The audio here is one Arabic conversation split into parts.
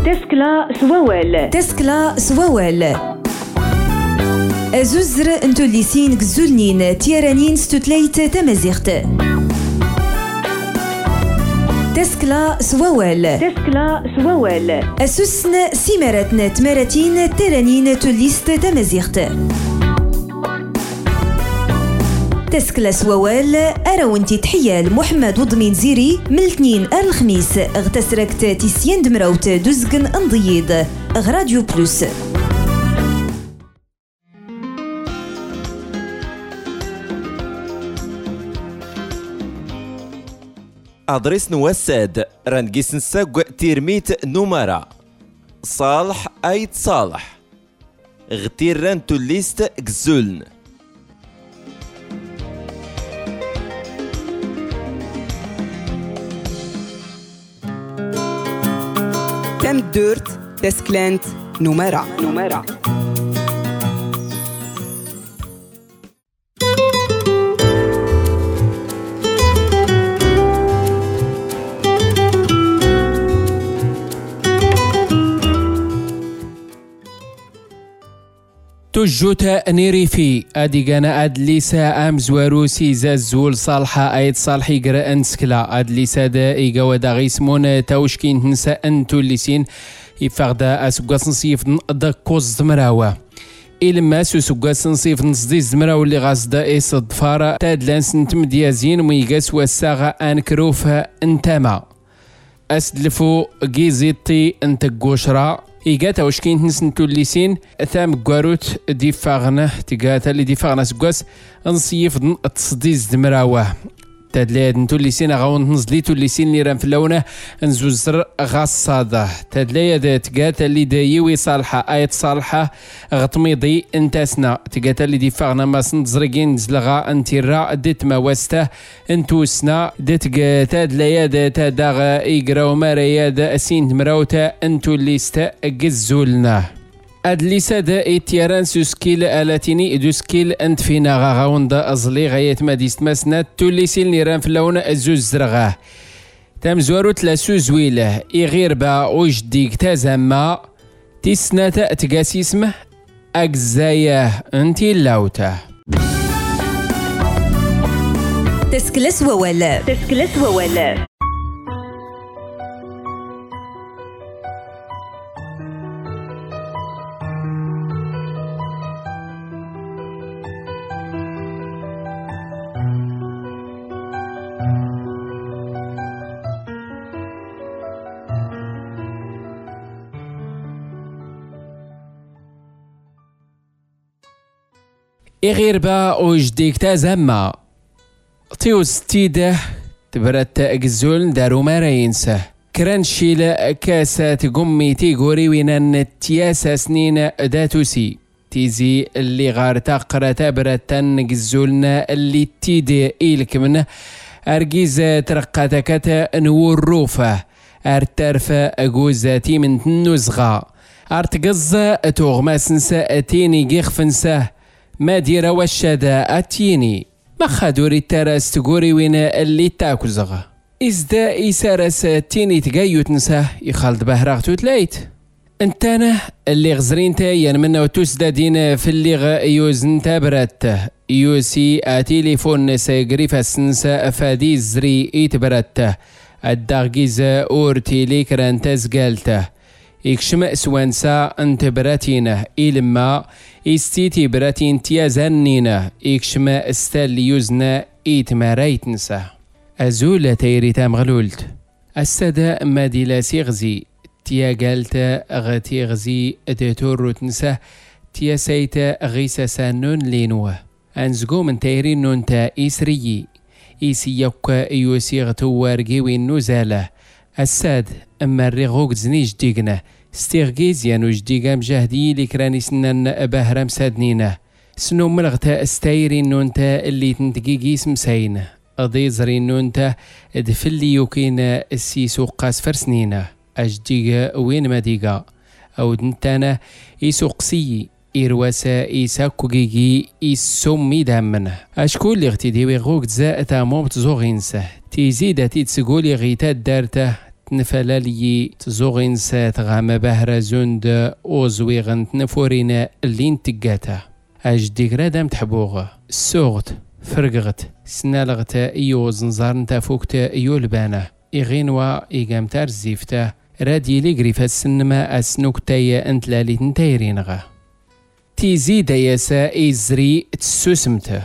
تسكلا سواوال. تسكلا سواوال. أزوزر انتو الليسين كزولنين تيرانين ستوتليت تمازيغت. تسكلا سواوال. تسكلا سواوال. أسوسن سيماراتنا تماراتين تيرانين توليست تمازيغت. تسكلا سواوال أراونتي تحيال محمد وضمين زيري من الاثنين الخميس اغتسركت تيسيان دمراوت دوزقن انضييد غراديو بلوس. أدريس نوساد رانجيس نساق تيرميت نمرة صالح أيت صالح غتير ران توليست كزولن. تم دورت تسكلانت نمرة. تجوتا نيريفي اديغانا ادليسا امزواروسي زازول صالحة ايد صالحي قرا انسكلا ادليسا دا ايغاوا دا غيسمون تاوشكين تنسى انتو الليسين يفاغدا اسوغاس نصيف دا كوز مراوا إلما سوسوغاس نصيف نصدي زمراو اللي غازدا ايس الضفارة تادلانس نتمديازين ويغاس واساغا انكروفها انتاما اسدلفو جيزيطي انتقوشرا إيجاتا وشكين نسنتو الليسين ثام قاروت دي فاغنا تيجاتا اللي دي فاغنا سقاس نصيف تصديز دمراوه تادلاد نتو الليسين غاون نزليتو الليسين اللي ران في اللونة نزوزر غاصادة تادلاد تيجاتا اللي دايوي صالحة آية صالحة غطميضي انتاسنا تيجاتا اللي دي فاغنا ما سنتزرقين نزلغا انتيرا ديت ما واسته انتوسنا ديت تادلاد تاداغ إيقراو مارياد أسين دمراوتا انتو اللي ستا قزولنا أدليسا دا إتياران سوسكيل ألاتيني دوسكيل أنت فينا غاون دا أزلي غايت ما ديست مسنا توليسيل نيران في اللون أزوز زرغاه تام زوارو تلاسو زويله إغير با وجديك تازما تيسنا تأتقاسي اسمه أجزاياه انتي اللاوتا. تسكلس وولا. تسكلس وولا. إغير با وجديك تازما تيوز تيده تبرت أجزول دارو مراينسه كرانشيل كاسات قمي تيغوري وينان تياسا سنين داتوسي تيزي اللي غار تقرا تبرتن جزولنا اللي تيدي إيلك منه أرجيز ترقاتكت نور روفه أرترفة أجوزاتي من نزغا أرتقز توغماس نسا تيني جيخفنسه ما ديرا وشادا أتيني ما خادوري التراس تقوري وين اللي تاكل زغا إزدا إسارس تيني تقايو تنساه يخالد بهراغتو تلايت انتانا اللي غزرين تاين منا وتوسدادين في اللي يوزن تابرته يوسي تليفون سيقريف السنسا فادي زري إتبرته الداغيز أورتي ليكران تزقالته إكشم سوانسا انت براتينه إلما استيتي براتين تيازنينه إكشم استال يوزنا إتماريتنسا أزول تيري تام غلولت السادة ماديلا سيغزي تيا قالت غتي غزي ديتور تنسا تيا سيتا غيسا سانون لينوه أنزقو من تيري نونتا إسريي إيسي يوكا يوسي غتوار جيوين نوزاله الساد أما الرغوك زنيج ديقنا استيغيزيانو جديقام جهدي لكراني سنان بهرام سادنينه سنو ملغتا استايري نونتا اللي تنتقيقي سمساين أضي زرين نونتا دفلي يوكين السيسو قاس فرسنينه أجديقا وين ما ديقا أو دنتانا إيسو قسي إيرواسا إيسا كوكيكي إيسومي دامنه أشكول اللي اغتديوي غوك تزا تاموم تزوغينسه تيزيدا تيتسقولي غيتات دارته نفلالي تزوغين سات غام بهرة زوند أوزويغن نفورينا اللي انتقاته أجديك رادم تحبوغ السوغت فرقغت سنالغت إيو زنزار نتافوكت إيو لبانه إغينوا إيقامتار زيفته رادي لقريفة السنما أسنوك تايا أنت لالي تنتايرينغا تيزي دايسا إزري تسوسمته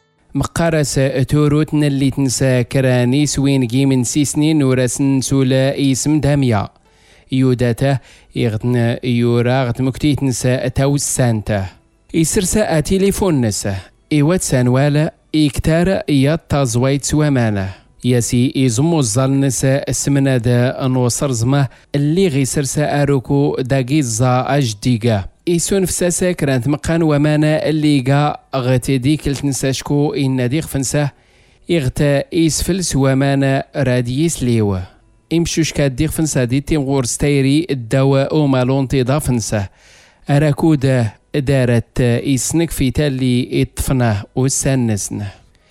مقارسة توروت نالي تنسى كراني سوين جي من 6 سنين ورسن سولا اسم داميا يوداتا إغتنا يوراغت مكتي تنسى تاوس سانتا إسرسا تليفون نسا إيوات سانوالا إكتار يطازويت سوامانا ياسي إزمو الظل نسا اسمنا دا نوصر زما اللي غيسرسا أروكو داقيزا أجديقا إيسون فساسا كرانت مقان ومانا اللي قا غتدي كلت نساشكو إن ديق فنسا إغتا إيسفلس ومانا راديس ليوه إمشوش كاديق فنسا دي تيمغور ستيري الدواء ومالون تيضا فنسا أراكو دا دارت إيسنك في تالي إطفنه وسانسنه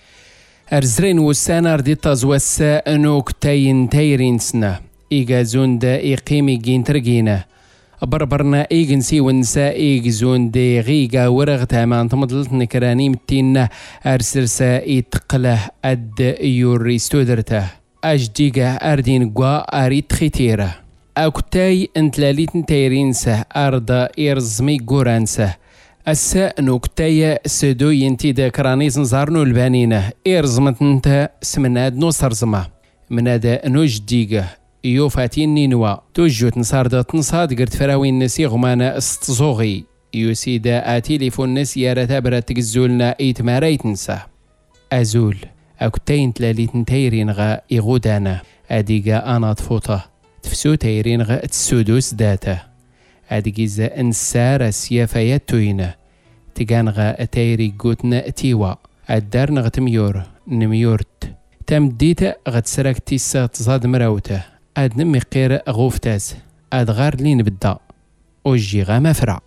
أرزرين وسانار دي تازوسا أنوك تايرين سنة إيغازون دا إيقيمي جين ترقينه بربرنا إيجنسي ونساء إيجزون دي غيغا ورغتا ما انتمضلت نكراني متين أرسرسا إتقله أد يوري ستودرته أجديغا أردين قوا أريد خيتيره أكتاي انتلاليت نتايرينسه أرضا إرزمي قورانسه أسا نوكتاي سدو ينتي دا كرانيز نزارنو البانينه إرزمت انت سمناد نوصر زما منادا نوجديغا يوفاتين نينوا توجوت نصاردا تنصاد قرت فراوين نسي غمانا استزوغي يوسيدا تليفون نس يارتا برات تقزولنا إيتماريت نسا أزول أكتاين تلاليت نتايرين غا إغودانا أديغا أنا طفوطة تفسو تايرين غا تسودوس داتا أديغيزا انسارا سيافايات توينا تيغان غا تايري قوتنا تيوا الدار نغتميور نميورت تمديتا غتسراك تيسا تصاد مراوته أد نمي قير غوفتاس أد غار لين بدا أوجي غا مفرع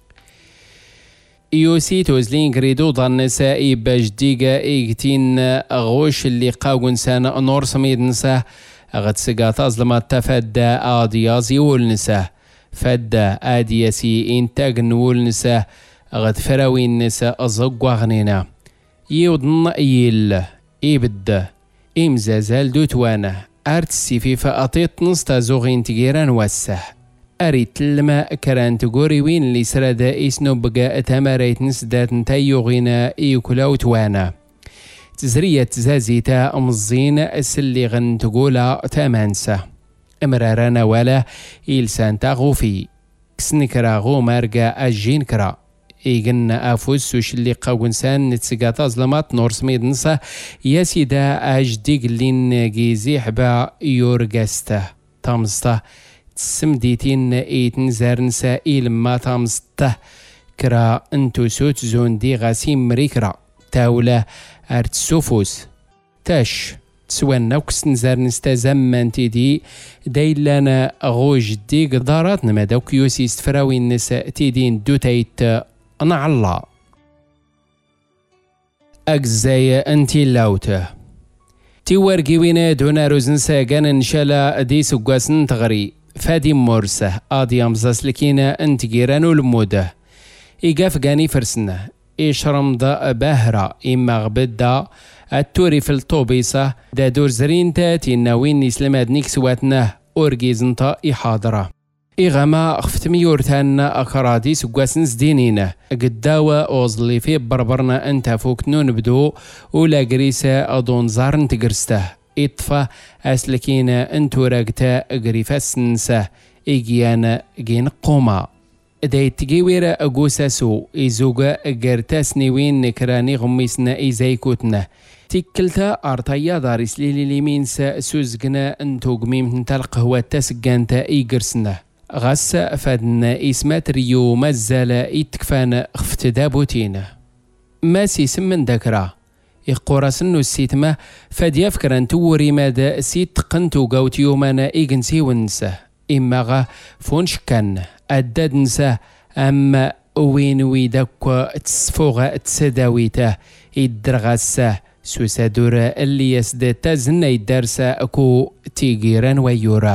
يوسي توزلين قريدو ضنسا باش ديقا إيقتين غوش اللي قاون سانا نور سميد نسا غتسقا تظلمات تفدا آديازي والنسا فدا آدياسي إنتاق نول نسا غتفراوين نسا أزقوا غنينا يوضن إيل إيبدا إمزازال دوتوانا أرت السفيفة أطيط نستا زوغين تجيران واسه أريت الماء كران تقوري وين اللي سرادا إسنو بقاء تماريت نسدات نتايو غينا إيكولاو توانا تزرية تزازيتا أمزين أسلي غن تقولا تامانسا أمرارانا ولا إلسان تاغوفي كسنكرا غو مارقا أجين كرا إيغن أفوس وش اللي قاونسان نتسقاطا ظلمات نور سميد نسا ياسيدا أجديق لين جيزي حبا يورغاستا تامستا تسمديتين إيتن زارنسا إلما تامستا كرا انتو سوت زون دي غاسيم مريكرا تاولا أرتسوفوس تاش تسوانا وكسن زارنستا زمان تيدي دايلانا غوج دي قدارات نماداوك يوسي استفراوي النساء تيدين دوتايت أنا الله أجزاي أنتي لاوته تيوارقي وينا دونا روزنسا كان انشالا دي سقاسن تغري فادي مورسه آدي أمزاس لكينا انت جيرانو المودة إيقاف قاني فرسنا إيشرم دا باهرة إما غبدا التوري في الطوبيسة دا دور زرين تاتي ناوين نسلماد نيكسواتنا أورجيزنتا إحاضرة إغاما أخفت ميورتان أكرادي سقاسن زدينينا قداوة أوزلي في بربرنا أنت فوق نون بدو ولا قريسة أدون زارن تقرسته إطفا أسلكينا أنتو راقتا قريفة سنسة إيجيانا جين قوما داي تجيويرا أقوساسو إزوغا قرتاس نيوين نكراني غميسنا إزايكوتنا تيكلتا أرطايا داريس ليلي ليمينسا سوزقنا أنتو قميم تلق هو تسقانتا إيقرسنا غاس فادنا إسمات ريو مازالا إتكفانا خفت دابوتينا ماسي سمن داكرا إقوراسنو السيتما فاديا فكران توري مادا سيت قنتو قوت يومانا إيقنسي ونسا إما غا فونشكان أداد نسا أما وين ويداكو تسفوغا تسداويتا إدرغاسا سوسا دورا اللي يسدتا زنا يدارسا أكو تيجيران ويورا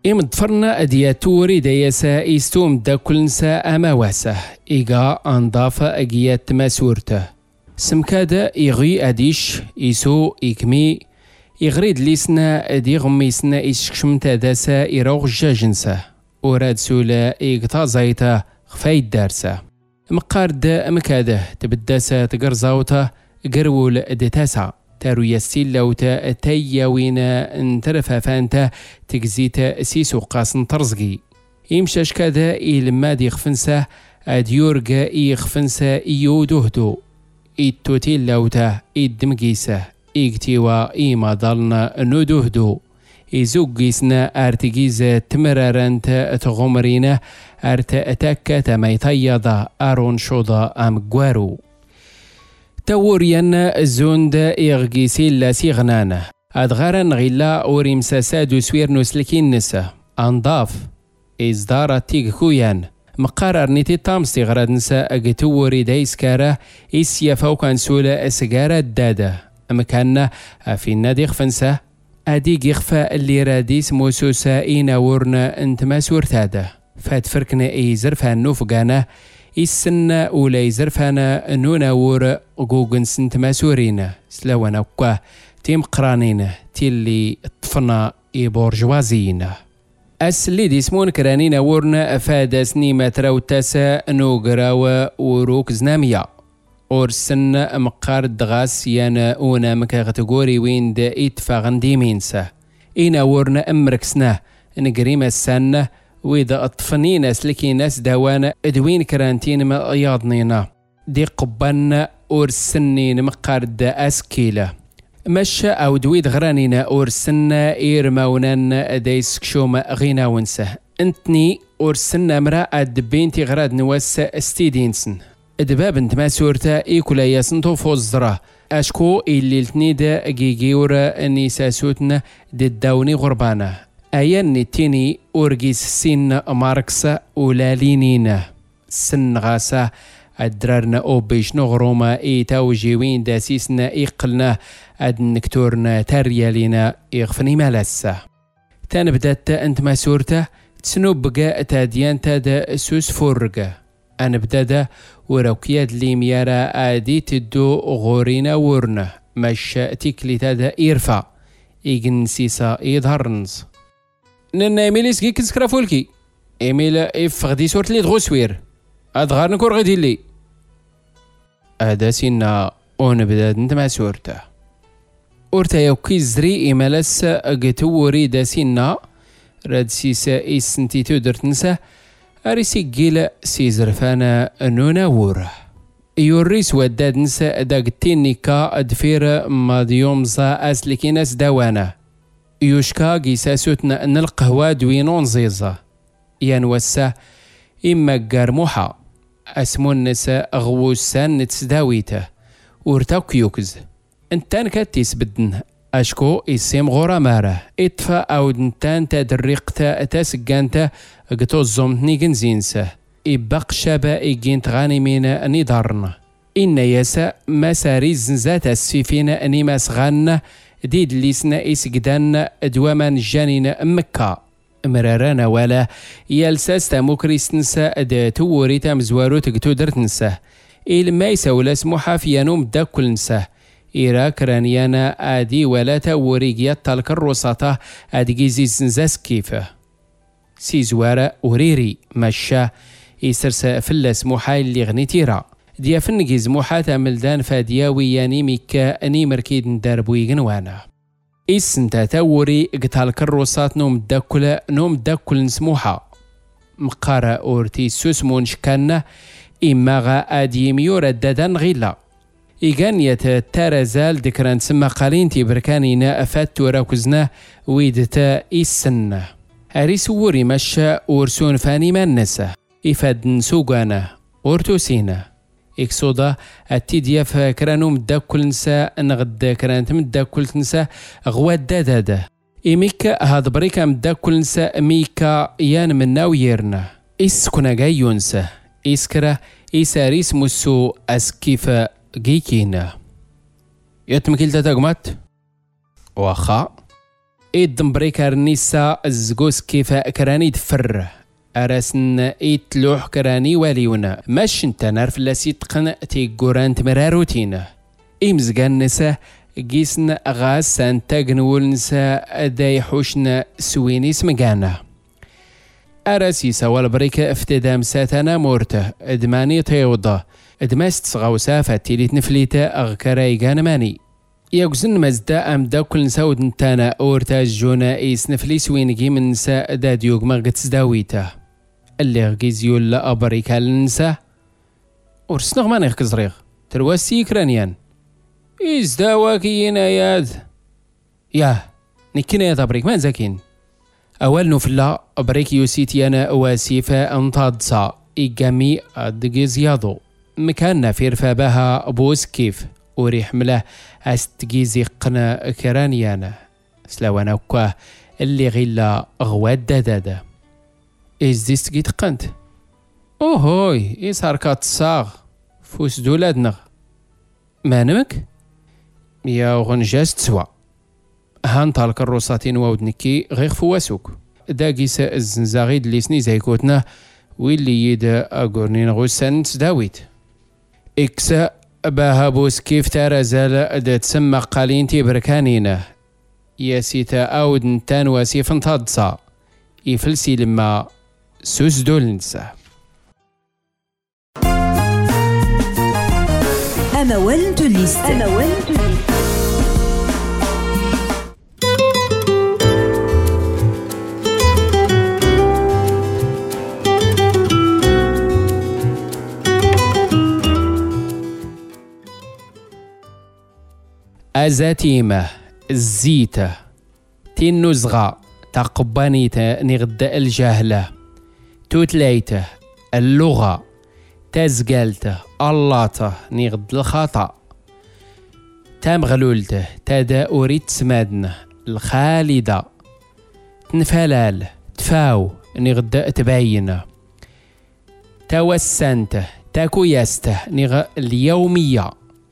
مدفرنا دياتوري دياسا إستوم دا كلنسا أما واسه إيغا أنضاف أجيات مسورته سمكادا إغي أديش إيسو إكمي إغريد ليسنا دي غميسنا إشكشمتا داسا إروغ جاجنسا وراد سولا إيغتا زايتا خفايد دارسا مقارد مكاده تبداسا تقرزاوتا قرول دتاسا تارو يسيلوتا تياوينا انترفا فانتا تكزيتا سيسو قاسن ترزقي يمشاش كذا إلما دي خفنسا أديورغا إيخفنسا إيودوهدو إيتوتيل لوتا إيدمقيسا إيكتيوا إيما ضلنا نودوهدو إيزوغيسنا أرتقيزا تمرارانتا تغمرينا أرتا أتاكا تميطيضا أرون شوضا أم قوارو توريان زوند إغيسي لا سيغنانا أدغارا غيلا أوريم ساسادو سوير نسلكين نسا أنضاف إزدارة تيغكويان مقارر نيتي تامستي غراد نسا أغتوري دايسكارا إسيا فوقان سولا أسجارة دادا مكاننا في النادي خفنسا أديق يخفى اللي راديس موسوسا إينا ورنا انت ما سورتادا فات فركنا إي زرفان نوفقانا إسنا أولي زرفانا نونا ور قوغن سنت ما سورينا سلاوانا وكا تيم قرانينا تيلي طفنا إي بورجوازينا أسلي ديسمون كرانينا ورنا أفادا سنيمة تراوتاسا نوغراوا وروك زناميا أورسن مقار دغاس يانا أونا مكاغتغوري وين دا إتفاغن ديمينسا إينا ورنا أمركسنا نقريما السنة وإذا أطفنينا سلكي ناس دوانا أدوين كرانتين ما أياضنينا دي قبانا أورسنين مقار دا أسكيلة مشا أو دويد غرانينا أورسنا إيرماونان دايس كشوما غينا ونسه انتني أورسنا مرا أدبينتي غراد نواس استيدينسن دباب انت ما سورتا إيكولا ياسنتو فوزرا أشكو إلي التنيدا جيجيورا نيساسوتنا دداوني غربانا أيان نتيني أورجيس سين ماركسا ولالينينا سن غاسا أدرارنا أو بيش نغروما إيتاو جيوين داسيسنا إيقلنا أد نكتورنا تاريالينا إغفني مالسا تانبدات أنت ما سورتا تسنوب بقى تاديان تادا سوس فورقا أنا بدادا وروكياد لي ميارا آدي تدو غورينا ورنا مش تيكلي تادا إيرفا إيجن سيسا إيظهرنز نن إيميليس كي كنسكرافولكي إيميل إف غدي سورت لي دغوسوير أدغار نكور غدي لي هذا سينا أون بداد انت ما سورتا أورتا يوكي زري إيمالس أغتوري دا سينا راد سيسا إيسنتي تودر نسا أريسي جيلا سيزرفانا نونا وورا يوريس وداد نسا داقتين نيكا أدفير ماديومزا أسلكيناس داوانا يوشكا جيساسوتنا أن القهوة دوينون زيزا ينوسا إما قرموحا أسمو النسا غوسان نتسداويته ورتاك يوكز انتان كاتيس بدن أشكو إسيم غورا مارا إطفا أو دنتان تدريقتا تاسقانتا قطو الزومتني جنزينسا إباق شابا إيجين تغانيمينا نيدارنا إن يسا مساري زنزات السيفينا أنيما سغانا ديد ليسنا إسقدان دوامان جانينا مكة مرارانا ولا يالساس تاموكريس تنسا دا توري تامزوارو تقتو درتنسا إلما يساولا سموحا فيانوم دا كل نسا إيرا كرانيانا آدي ولا توريقيات تالك الرصاطة آدقيزي زنزاس كيفه سيزوارا وريري مشا يسرسا فلا سموحا اللي غنيتيرا ديا فنقي زموحا تاملدان فادياوي ياني ميكا أني مركيد نداربوي غنوانا إسنتا تاوري قتالك الرصاط نوم داكل نسموحا مقارا أورتي سوسمون شكانا إما غا آدي ميورا دادان غيلا إيغان يتتارزال دكران سما قالين تبركانينا أفاتو راكوزنا ويدتا إسنا أريس ووري مشا ورسون فاني من نسا إفاد نسوغانا ورتوسينا إكسودا التيديا فكرانو مداكل نسا نغد كرانت مداكل نسا غواد دادا إميكا هاد بريكا مداكل نسا ميكا يان منا ويرنا إس كنا جاي ينسى إسكرا إساريس مسو أسكيفا جيكينا يتمكيل تاقمات واخا دمبريكار نيسا الزقوس كيف كراني دفر أراسن تلوح كراني واليونا ماش انت نعرف لا سيتقن تيقوران تمراروتين مزقان نسا قيسن غاس سانتاقنول نسا دايحوشن سوينيس مقانا أراسيسا والبريك افتدام ساتنا مورته ادماني طيوضة ادماست صغاوسا فاتيليت نفليتا اغكرايقان ماني يوزن مزدا ام دا كل نساود نتانا اورتاج جونا ايس نفلي سوينكي من نسا داديوغ مغت داويته اللي غيزيو لا ابريكا لنسا ورسنغ ماني كزريغ ترواسي كرانيان إيز داواكيين ياد ياه نكينا يا دابريك ما زاكين أول نفلا بريك يوسيتي أنا واسيفة انتادسا إيقامي أدقي زيادو مكاننا في رفابها بوس كيف وريح مله أستقيزي قنا كرانيانا سلاوانا وكواه اللي غيلا غواد دادا إيز ديستقي تقنت أوهوي إيسار كاتساغ فوس دولادنا ما نمك يا غنجاز تسوى هانطالك الروساتين وودنكي غير فواسوك داقيس الزنزاغيد اللي سني زيكوتنا واللي يدا أقورنين غوسان تداويت إكسا باهابوس كيف تارزال دا تسمى قالين تيبركانينا يا سيتا أود نتان واسيف انتادسا يفلسي لما سوس دول نسا أما ولن تليست أزاتيمة الزيتة تين نزغة تقبانيته نغداء الجهلة توتليته اللغة تزقالته اللاته نغد الخطأ تام غلولته تادا أريد سمادنا الخالدة تنفلال تفاو نغداء تباينه توسنته تاكوياسته نغ اليومية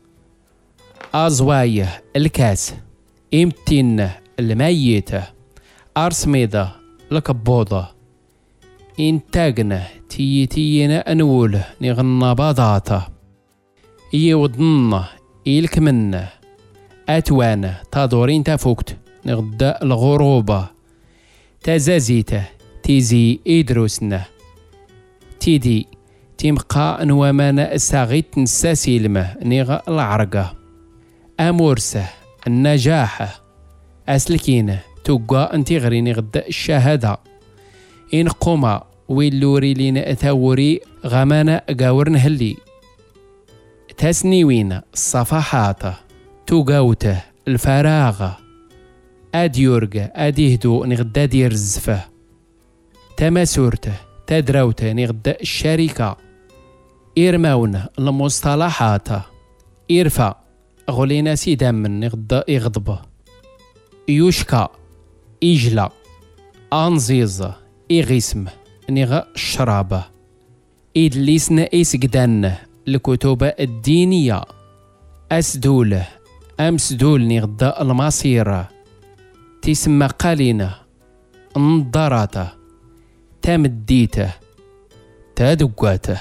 أزوايه الكاس إمتين الميتة أرسميدة الكبوضة إنتاجنا تيتينا أنوله نغنى بضاطة يوضنا إلكمنا أتوانا تادورين تفوكت نغدا الغروبة تزازيته تيزي إدروسنا تيدي تيمقى نوامانا الساغيت نساسيلمه نغ العرقة أمورسه النجاحة أسلكينه توقع انتي غريني غدا الشهادة إن قوما ويلوري لينا أثوري غمانا قاورن هلي تسنيوين الصفحات توقاوته الفراغة أديورغ أديهدو نغدا دير الزفة تماسورته تدراوته نغدا الشركة إرماون المصطلحات إرفا غولينا سيدا من نغدا إغضب يوشكا إجلا أنزيز إغسم نغا الشرابة إدليسنا إسقدان الكتب الدينية أسدوله أمسدول نغدا المصيرة تسمى قالينا نضاراته تمديته تدقاته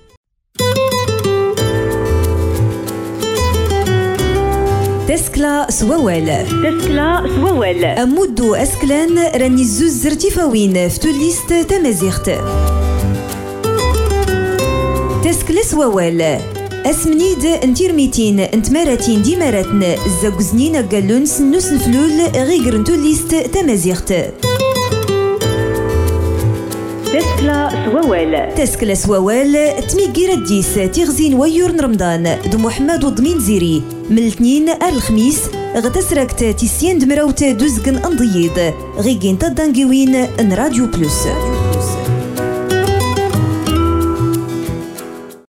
تسكلا سووال أمود أسكلان راني الزوز زرتيفاوين في توليست تمازيغت تسكلا سووال أسمنيد انتيرميتين انتماراتين ديماراتن الزاقوزنين قالون سنوس نفلول غيقرن توليست تمازيغت تسكلا سووال تميقي رديس تيغزين ويورن رمضان دو محمد وضمين زيري من الاثنين الخميس غتسركت تيسين دمراوت دوزقن انضيض غيقين تدانقوين ان راديو بلوس